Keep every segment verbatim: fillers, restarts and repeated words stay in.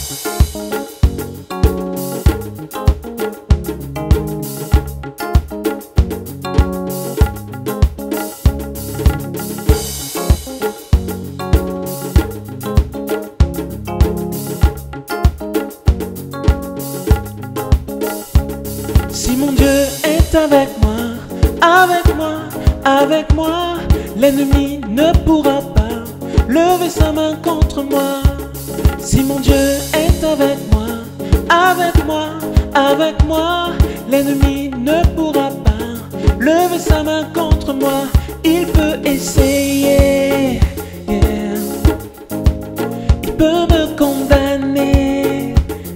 Si mon Dieu est avec moi, avec moi, avec moi, l'ennemi ne pourra pas lever sa main contre moi. Si mon Dieu est avec moi, avec moi, avec moi, l'ennemi ne pourra pas lever sa main contre moi. Il peut essayer, yeah. Il peut me condamner,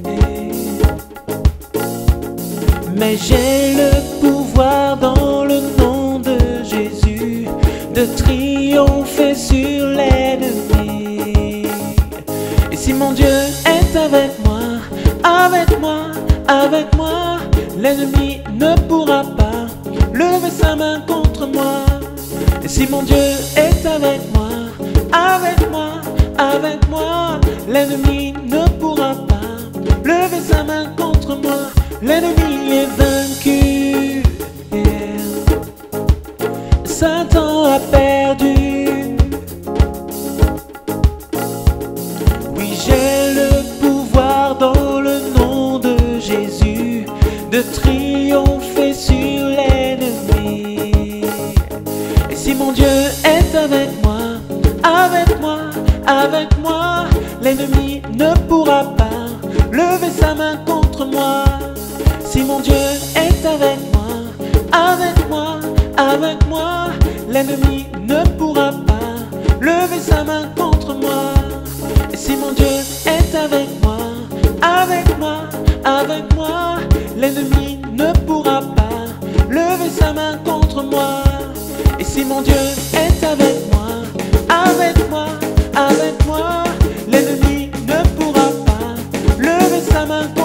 mais j'ai le pouvoir dans le nom de Jésus de triompher sur l'ennemi. Et si mon Dieu est avec moi, avec moi, avec moi, l'ennemi ne pourra pas lever sa main contre moi. Et si mon Dieu est avec moi, avec moi, avec moi, l'ennemi ne pourra pas lever sa main contre moi. L'ennemi est vaincu, yeah. Satan a perdu. Oui, j'ai le pouvoir dans le nom de Jésus de triompher sur l'ennemi. Et si mon Dieu est avec moi, avec moi, avec moi, l'ennemi ne pourra pas lever sa main contre moi. Si mon Dieu est avec moi, avec moi, avec moi, l'ennemi ne pourra pas lever sa main contre moi. Et si mon Dieu est avec moi, avec moi, avec moi, l'ennemi ne pourra pas lever sa main contre moi. Et si mon Dieu est avec moi, avec moi, avec moi, l'ennemi ne pourra pas lever sa main contre moi.